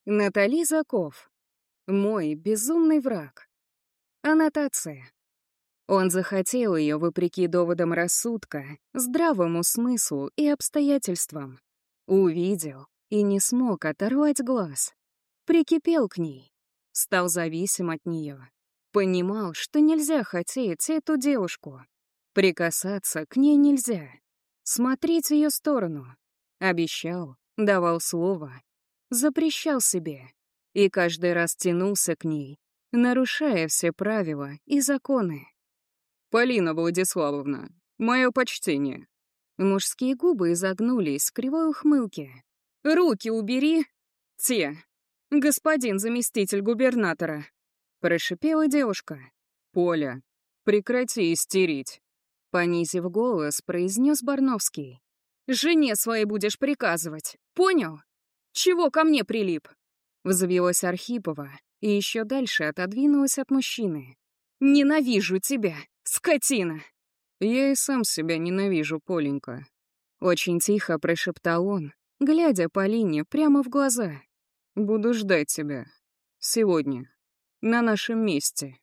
Натали Заков. Мой безумный враг. Аннотация. Он захотел ее вопреки доводам рассудка, здравому смыслу и обстоятельствам. Увидел и не смог оторвать глаз. Прикипел к ней. Стал зависим от нее. Понимал, что нельзя хотеть эту девушку. Прикасаться к ней нельзя. Смотреть в ее сторону. Обещал, давал слово. Запрещал себе. И каждый раз тянулся к ней, нарушая все правила и законы. «Полина Владиславовна, мое почтение». Мужские губы изогнулись в кривой ухмылке. «Руки убери!» «Те! Господин заместитель губернатора!» Прошипела девушка. «Поля, прекрати истерить!» Понизив голос, произнес Барновский. «Жене своей будешь приказывать, понял? Чего ко мне прилип?» Взвилась Архипова и еще дальше отодвинулась от мужчины. «Ненавижу тебя, скотина!» «Я и сам себя ненавижу, Поленька». Очень тихо прошептал он, глядя Полине прямо в глаза. «Буду ждать тебя. Сегодня. На нашем месте».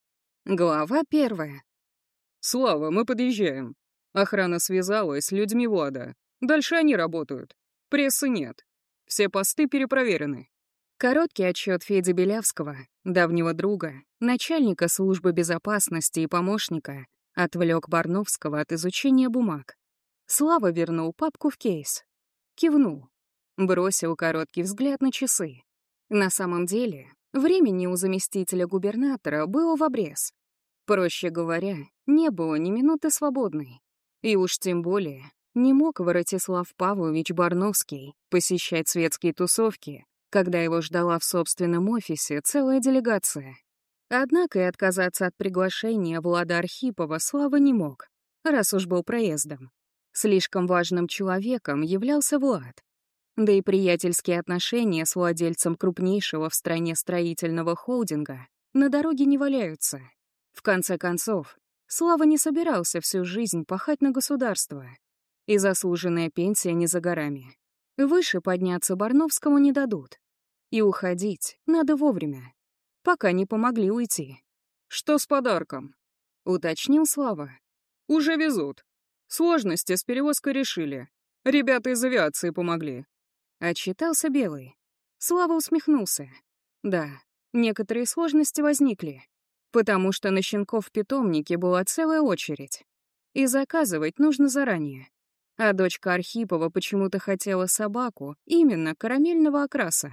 Глава 1. «Слава, мы подъезжаем. Охрана связалась с людьми Влада. Дальше они работают. Прессы нет. Все посты перепроверены». Короткий отчет Феди Белявского, давнего друга, начальника службы безопасности и помощника, отвлек Барновского от изучения бумаг. Слава вернул папку в кейс. Кивнул. Бросил короткий взгляд на часы. На самом деле, времени у заместителя губернатора было в обрез. Проще говоря, не было ни минуты свободной. И уж тем более не мог Воротислав Павлович Барновский посещать светские тусовки, когда его ждала в собственном офисе целая делегация. Однако и отказаться от приглашения Влада Архипова Слава не мог, раз уж был проездом. Слишком важным человеком являлся Влад. Да и приятельские отношения с владельцем крупнейшего в стране строительного холдинга на дороге не валяются. В конце концов, Слава не собирался всю жизнь пахать на государство. И заслуженная пенсия не за горами. Выше подняться Барновскому не дадут. И уходить надо вовремя, пока не помогли уйти. «Что с подарком?» — уточнил Слава. «Уже везут. Сложности с перевозкой решили. Ребята из авиации помогли». Отчитался Белый. Слава усмехнулся. Да, некоторые сложности возникли, потому что на щенков в питомнике была целая очередь. И заказывать нужно заранее. А дочка Архипова почему-то хотела собаку именно карамельного окраса.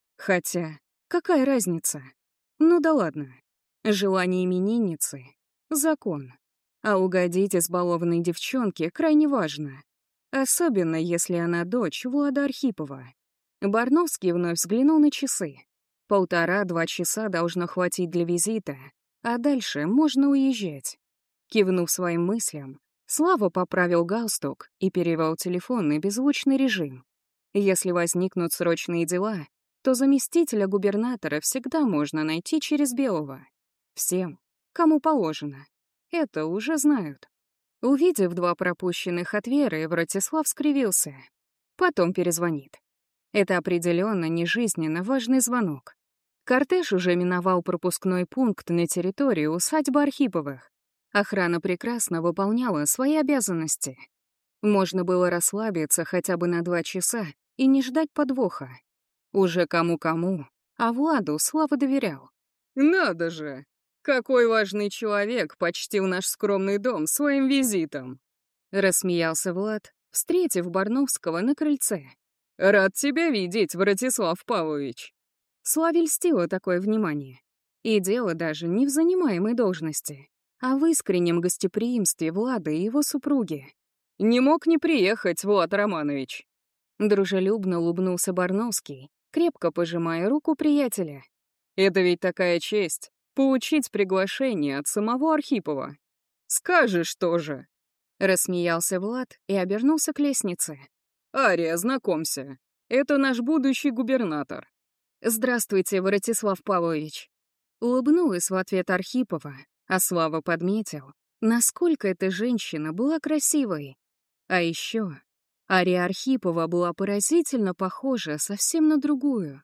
Хотя, какая разница? Ну да ладно. Желание именинницы — закон. А угодить избалованной девчонке крайне важно. Особенно, если она дочь Влада Архипова. Барновский вновь взглянул на часы. 1,5-2 часа должно хватить для визита, а дальше можно уезжать. Кивнув своим мыслям, Слава поправил галстук и перевел телефон на беззвучный режим. Если возникнут срочные дела, то заместителя губернатора всегда можно найти через Белого. Всем, кому положено. Это уже знают. Увидев 2 пропущенных от Веры, Вратислав скривился. Потом перезвонит. Это определенно не жизненно важный звонок. Кортеж уже миновал пропускной пункт на территории усадьбы Архиповых. Охрана прекрасно выполняла свои обязанности. Можно было расслабиться хотя бы на 2 часа и не ждать подвоха. Уже кому-кому, а Владу Слава доверял. «Надо же! Какой важный человек почтил наш скромный дом своим визитом!» Рассмеялся Влад, встретив Барновского на крыльце. «Рад тебя видеть, Вратислав Павлович!» Славе льстило такое внимание. И дело даже не в занимаемой должности, а в искреннем гостеприимстве Влада и его супруги. «Не мог не приехать, Влад Романович!» Дружелюбно улыбнулся Барновский, крепко пожимая руку приятеля. «Это ведь такая честь — получить приглашение от самого Архипова. Скажешь тоже!» Рассмеялся Влад и обернулся к лестнице. «Ария, знакомься, это наш будущий губернатор». «Здравствуйте, Воротислав Павлович». Улыбнулась в ответ Архипова, а Слава подметил, насколько эта женщина была красивой. А еще Ария Архипова была поразительно похожа совсем на другую.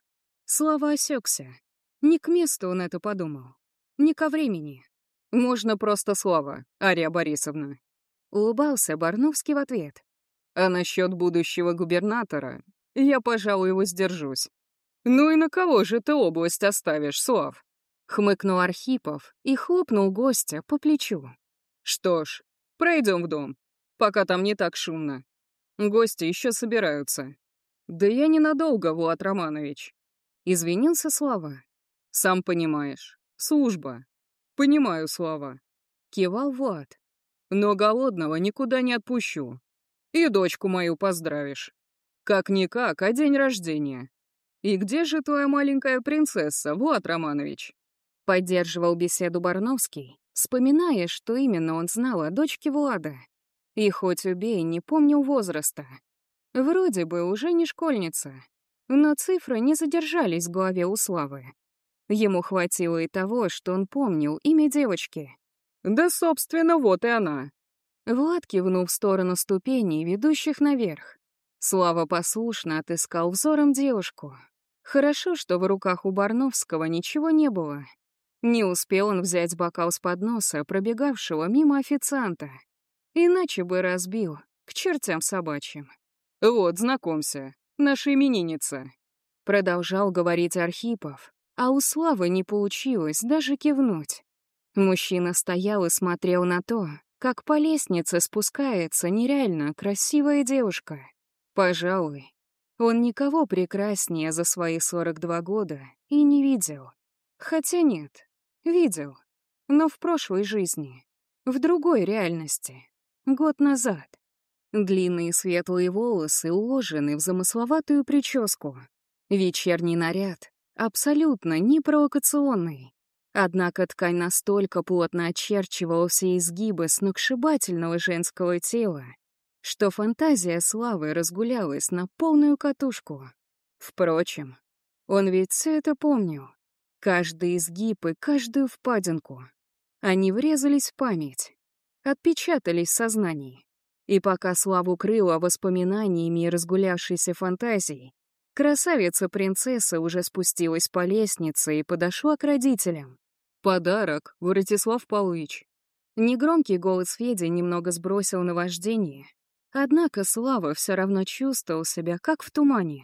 Слава осекся. Не к месту он это подумал. Не ко времени. Можно просто Слава, Ария Борисовна. Улыбался Барновский в ответ. А насчет будущего губернатора я, пожалуй, воздержусь. Ну и на кого же ты область оставишь, Слав? Хмыкнул Архипов и хлопнул гостя по плечу. Что ж, пройдем в дом, пока там не так шумно. Гости еще собираются. Да я ненадолго, Влад Романович. Извинился Слава. Сам понимаешь, служба. Понимаю, Слава. Кивал Влад. Но голодного никуда не отпущу. И дочку мою поздравишь. Как-никак, а день рождения. И где же твоя маленькая принцесса, Влад Романович? Поддерживал беседу Барновский, вспоминая, что именно он знал о дочке Влада. И хоть убей, не помнил возраста. Вроде бы уже не школьница, но цифры не задержались в голове у Славы. Ему хватило и того, что он помнил имя девочки. Да, собственно, вот и она. Влад кивнул в сторону ступеней, ведущих наверх. Слава послушно отыскал взором девушку. Хорошо, что в руках у Барновского ничего не было. Не успел он взять бокал с подноса, пробегавшего мимо официанта. Иначе бы разбил, к чертям собачьим. Вот, знакомься, наша именинница. Продолжал говорить Архипов, а у Славы не получилось даже кивнуть. Мужчина стоял и смотрел на то, как по лестнице спускается нереально красивая девушка. Пожалуй, он никого прекраснее за свои 42 года и не видел. Хотя нет, видел, но в прошлой жизни, в другой реальности, год назад. Длинные светлые волосы уложены в замысловатую прическу. Вечерний наряд абсолютно не провокационный. Однако ткань настолько плотно очерчивала все изгибы сногсшибательного женского тела, что фантазия Славы разгулялась на полную катушку. Впрочем, он ведь все это помнил. Каждый изгиб и каждую впадинку. Они врезались в память, отпечатались в сознании. И пока Славу крыло воспоминаниями и разгулявшейся фантазией, красавица-принцесса уже спустилась по лестнице и подошла к родителям. Подарок, Вратислав Павлович. Негромкий голос Феди немного сбросил наваждение, однако Слава все равно чувствовал себя как в тумане.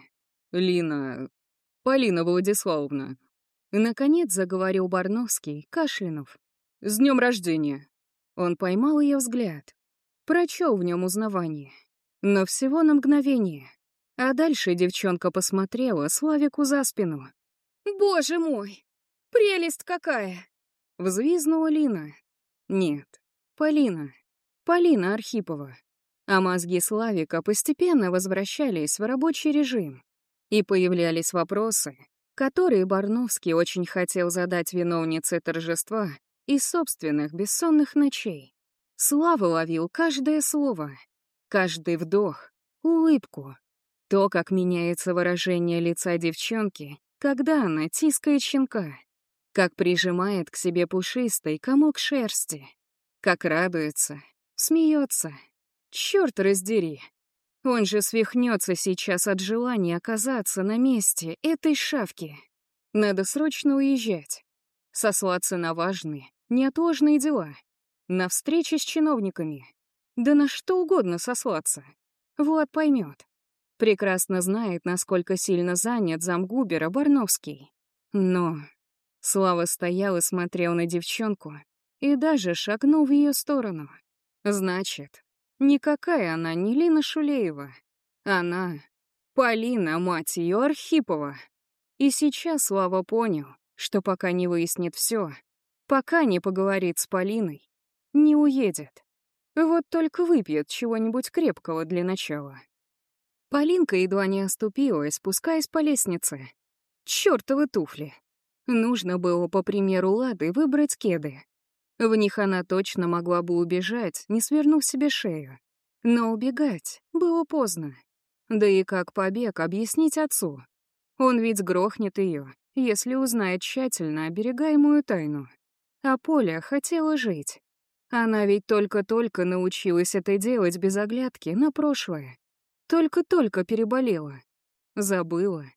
Полина Владиславовна. Наконец заговорил Барновский, кашлянув. С днем рождения. Он поймал ее взгляд, прочел в нем узнавание, но всего на мгновение. А дальше девчонка посмотрела Славику за спину. «Боже мой! Прелесть какая!» Взвизгнула Лина. Нет, Полина. Полина Архипова. А мозги Славика постепенно возвращались в рабочий режим. И появлялись вопросы, которые Барновский очень хотел задать виновнице торжества из собственных бессонных ночей. Слава ловил каждое слово, каждый вдох, улыбку. То, как меняется выражение лица девчонки, когда она тискает щенка, как прижимает к себе пушистый комок шерсти, как радуется, смеется. Чёрт раздери! Он же свихнется сейчас от желания оказаться на месте этой шавки. Надо срочно уезжать, сослаться на важные, неотложные дела, на встречи с чиновниками. Да на что угодно сослаться. Влад поймет. Прекрасно знает, насколько сильно занят замгубера Барновский. Но Слава стоял и смотрел на девчонку и даже шагнул в ее сторону. Значит, никакая она не Лина Шулеева. Она Полина, мать ее, Архипова. И сейчас Слава понял, что пока не выяснит все, пока не поговорит с Полиной, не уедет. Вот только выпьет чего-нибудь крепкого для начала. Полинка едва не оступилась, спускаясь по лестнице. Чёртовы туфли. Нужно было, по примеру Лады, выбрать кеды. В них она точно могла бы убежать, не свернув себе шею. Но убегать было поздно. Да и как побег объяснить отцу? Он ведь грохнет ее, если узнает тщательно оберегаемую тайну. А Поля хотела жить. Она ведь только-только научилась это делать без оглядки на прошлое. Только-только переболела. Забыла.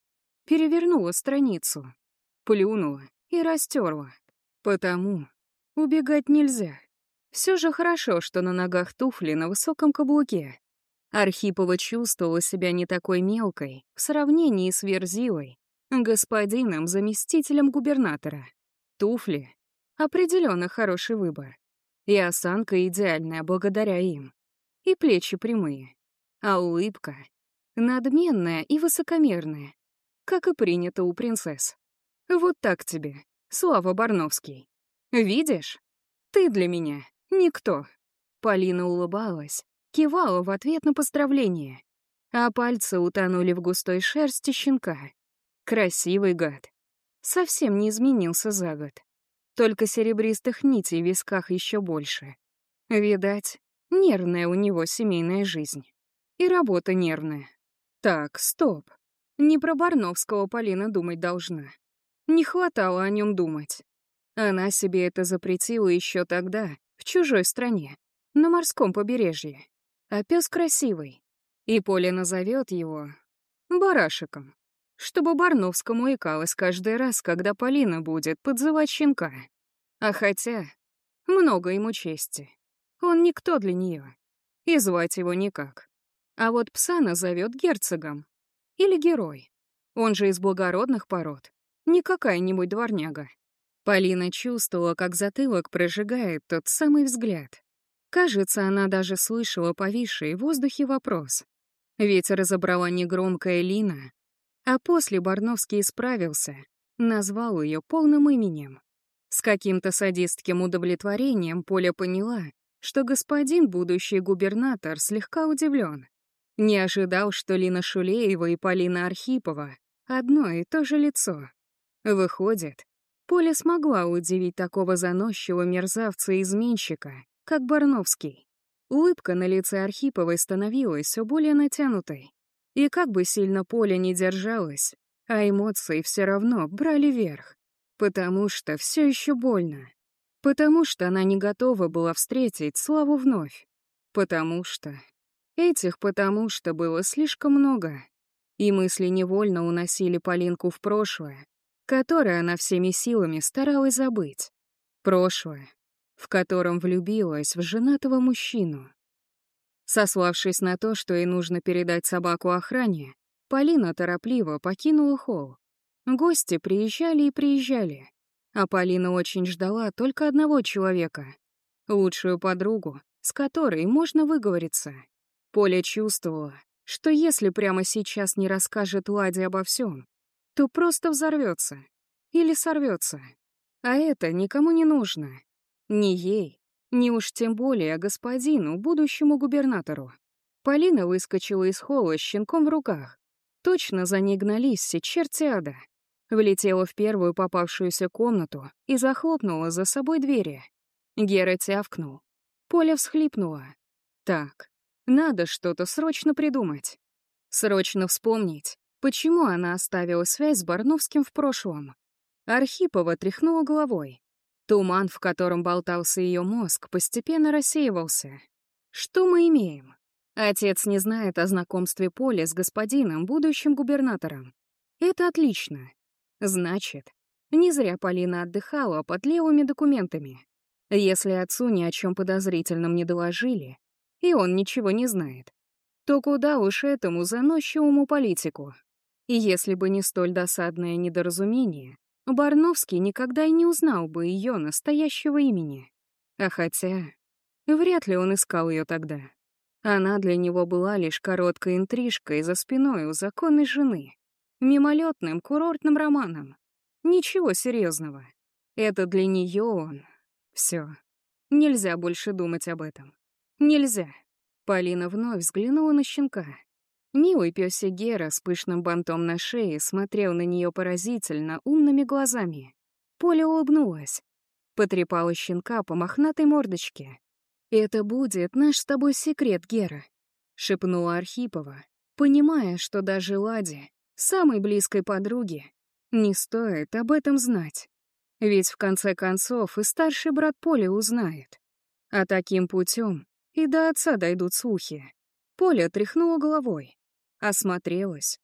перевернула страницу, плюнула и растерла. Потому убегать нельзя. Все же хорошо, что на ногах туфли на высоком каблуке. Архипова чувствовала себя не такой мелкой в сравнении с Верзилой, господином заместителем губернатора. Туфли — определенно хороший выбор. И осанка идеальная благодаря им. И плечи прямые. А улыбка — надменная и высокомерная, как и принято у принцесс. Вот так тебе, Слава Барновский. Видишь? Ты для меня никто. Полина улыбалась, кивала в ответ на поздравление, а пальцы утонули в густой шерсти щенка. Красивый гад. Совсем не изменился за год. Только серебристых нитей в висках еще больше. Видать, нервная у него семейная жизнь. И работа нервная. Так, стоп. Не про Барновского Полина думать должна. Не хватало о нем думать. Она себе это запретила еще тогда, в чужой стране, на морском побережье. А пес красивый. И Поля назовет его барашиком, чтобы Барновскому икалось каждый раз, когда Полина будет подзывать щенка. А хотя, много ему чести. Он никто для нее. И звать его никак. А вот пса назовет герцогом. Или герой. Он же из благородных пород. Не какая-нибудь дворняга. Полина чувствовала, как затылок прожигает тот самый взгляд. Кажется, она даже слышала повисший в воздухе вопрос. Ведь разобрала негромкая Лина. А после Барновский исправился, назвал ее полным именем. С каким-то садистским удовлетворением Поля поняла, что господин будущий губернатор слегка удивлен. Не ожидал, что Лина Шулеева и Полина Архипова — одно и то же лицо. Выходит, Поля смогла удивить такого заносчивого мерзавца и изменщика, как Барновский. Улыбка на лице Архиповой становилась все более натянутой. И как бы сильно Поля не держалась, а эмоции все равно брали верх. Потому что все еще больно. Потому что она не готова была встретить Славу вновь. Потому что... Этих «потому что» было слишком много. И мысли невольно уносили Полинку в прошлое, которое она всеми силами старалась забыть. Прошлое, в котором влюбилась в женатого мужчину. Сославшись на то, что ей нужно передать собаку охране, Полина торопливо покинула холл. Гости приезжали и приезжали, а Полина очень ждала только одного человека — лучшую подругу, с которой можно выговориться. Поля чувствовала, что если прямо сейчас не расскажет Ладе обо всем, то просто взорвется или сорвется. А это никому не нужно. Ни ей, ни уж тем более господину, будущему губернатору. Полина выскочила из холла с щенком в руках. Точно за ней гнались все черти ада. Влетела в первую попавшуюся комнату и захлопнула за собой двери. Гера тявкнул. Поля всхлипнула. Так, надо что-то срочно придумать. Срочно вспомнить, почему она оставила связь с Барновским в прошлом. Архипова тряхнула головой. Туман, в котором болтался ее мозг, постепенно рассеивался. Что мы имеем? Отец не знает о знакомстве Поли с господином, будущим губернатором. Это отлично. Значит, не зря Полина отдыхала под левыми документами. Если отцу ни о чем подозрительном не доложили, и он ничего не знает, то куда уж этому заносчивому политику? И если бы не столь досадное недоразумение, Барновский никогда и не узнал бы ее настоящего имени. А хотя, вряд ли он искал ее тогда. Она для него была лишь короткой интрижкой за спиной у законной жены, мимолетным курортным романом. Ничего серьезного. Это для нее он. Все. Нельзя больше думать об этом. Нельзя. Полина вновь взглянула на щенка. Милый пёсик Гера с пышным бантом на шее смотрел на нее поразительно умными глазами. Поля улыбнулась. Потрепала щенка по мохнатой мордочке. «Это будет наш с тобой секрет, Гера», — шепнула Архипова, понимая, что даже Ладе, самой близкой подруге, не стоит об этом знать. Ведь в конце концов и старший брат Поли узнает. А таким путем и до отца дойдут слухи. Поля тряхнула головой, осмотрелась.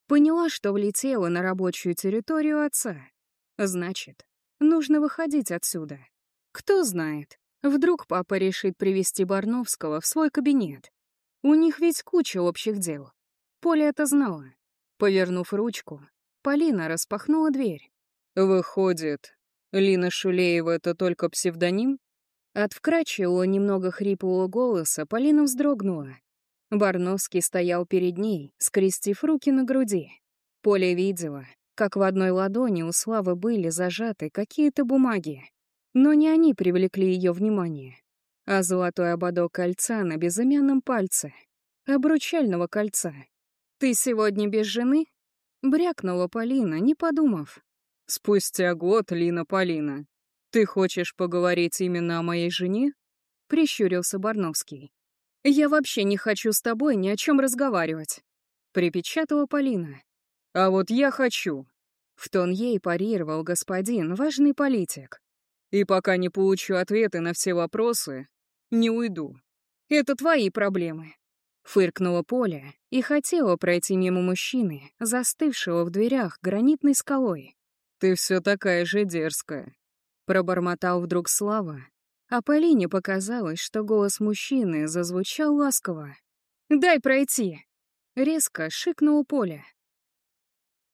Поняла, что влетела на рабочую территорию отца. Значит, нужно выходить отсюда. Кто знает, вдруг папа решит привести Барновского в свой кабинет. У них ведь куча общих дел. Поля это знала. Повернув ручку, Полина распахнула дверь. Выходит, Лина Шулеева — это только псевдоним? От вкрадчивого, немного хриплого голоса Полина вздрогнула. Барновский стоял перед ней, скрестив руки на груди. Поля видела, как в одной ладони у Славы были зажаты какие-то бумаги. Но не они привлекли ее внимание, а золотой ободок кольца на безымянном пальце. Обручального кольца. «Ты сегодня без жены?» — брякнула Полина, не подумав. Спустя год, Лина Полина. Ты хочешь поговорить именно о моей жене? Прищурился Барновский. «Я вообще не хочу с тобой ни о чем разговаривать», — припечатала Полина. А вот я хочу. В тон ей парировал господин, важный политик. И пока не получу ответы на все вопросы, не уйду. «Это твои проблемы», — фыркнула Поля и хотела пройти мимо мужчины, застывшего в дверях гранитной скалой. Ты все такая же дерзкая. Пробормотал вдруг Слава, а Полине показалось, что голос мужчины зазвучал ласково. «Дай пройти!» Резко шикнула Поля.